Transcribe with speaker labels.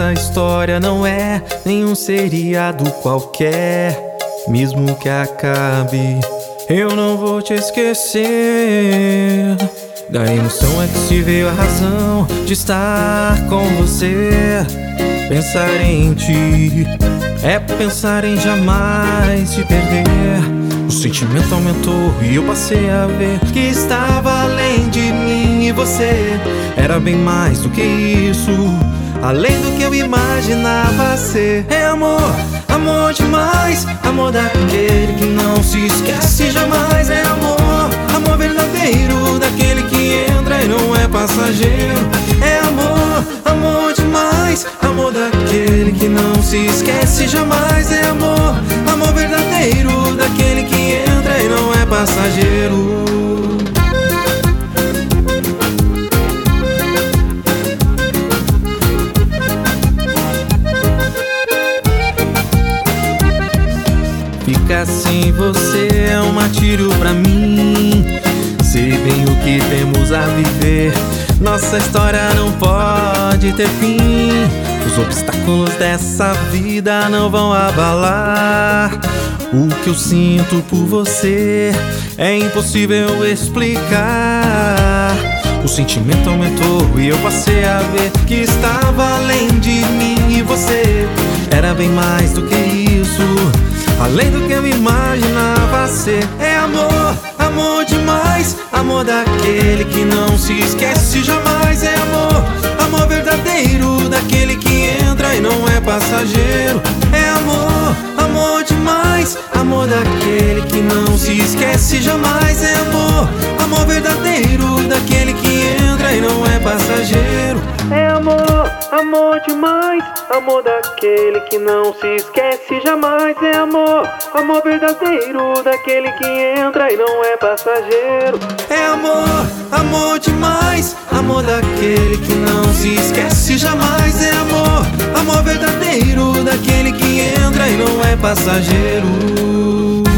Speaker 1: Nossa história não é nenhum seriado qualquer. Mesmo que acabe, eu não vou te esquecer. Da emoção é que se veio a razão de estar com você. Pensar em ti é pensar em jamais te perder. O sentimento aumentou e eu passei a ver que estava além de mim, e você era bem mais do que isso, além do que eu imaginava ser. É amor, amor demais, amor daquele que não se esquece jamais. É amor, amor verdadeiro, daquele que entra e não é passageiro. É amor, amor demais, amor daquele que não se esquece jamais. É amor, amor verdadeiro, daquele que entra e não é passageiro. Ficar sem você é um martírio pra mim. Sei bem o que temos a viver, nossa história não pode ter fim. Os obstáculos dessa vida não vão abalar o que eu sinto por você, é impossível explicar. O sentimento aumentou e eu passei a ver que estava além de mim, e você era bem mais do que isso, além do que eu imaginava ser. É amor, amor demais, amor daquele que não se esquece jamais. É amor, amor verdadeiro, daquele que entra e não é passageiro. É amor, amor demais, amor daquele que não se esquece jamais. É amor, amor verdadeiro, daquele que entra e não é passageiro. É amor, amor demais, amor daquele que não se esquece jamais. É amor, amor verdadeiro, daquele que entra e não é passageiro. É amor, amor demais, amor daquele que não se esquece jamais. É amor, amor verdadeiro, daquele que entra e não é passageiro.